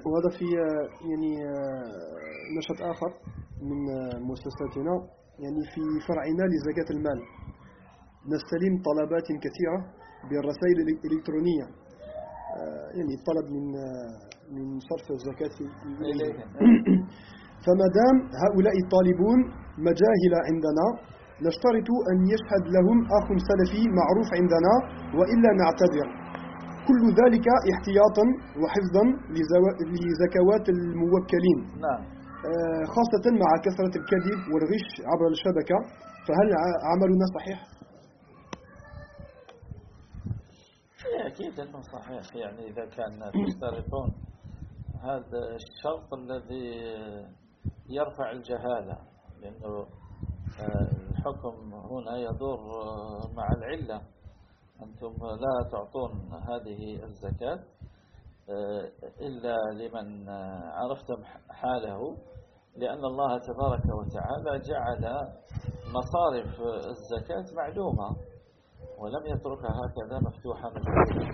وهذا في يعني نشاط آخر من مؤسساتنا، يعني في فرعنا لزكاة المال نستلم طلبات كثيرة بالرسائل الإلكترونية، يعني الطلب من صرف الزكاة إليهم. فما دام هؤلاء الطالبون مجاهل عندنا نشترط أن يشهد لهم أخ سلفي معروف عندنا وإلا نعتذر. كل ذلك احتياطا وحفظا لزكوات الموكلين. نعم. خاصة مع كثرة الكذب والغش عبر الشبكة، فهل عملنا صحيح؟ أكيد أنه صحيح، يعني إذا كان تشترطون هذا الشرط الذي يرفع الجهالة، لأنه الحكم هنا يدور مع العلة. أنتم لا تعطون هذه الزكاة إلا لمن عرفتم حاله، لأن الله تبارك وتعالى جعل مصارف الزكاة معلومة ولم يتركها هكذا مفتوحة مجهولة.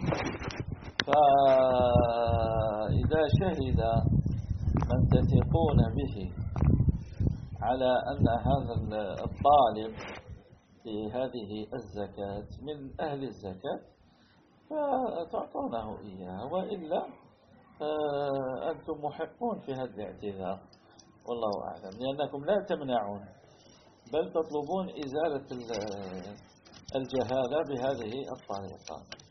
فإذا شهد من تثقون به على أن هذا الطالب في هذه الزكاة من أهل الزكاة فتعطونه إياها، وإلا أنتم محقون في هذا الاعتذار والله أعلم، لأنكم لا تمنعون بل تطلبون إزالة الجهالة بهذه الطريقة.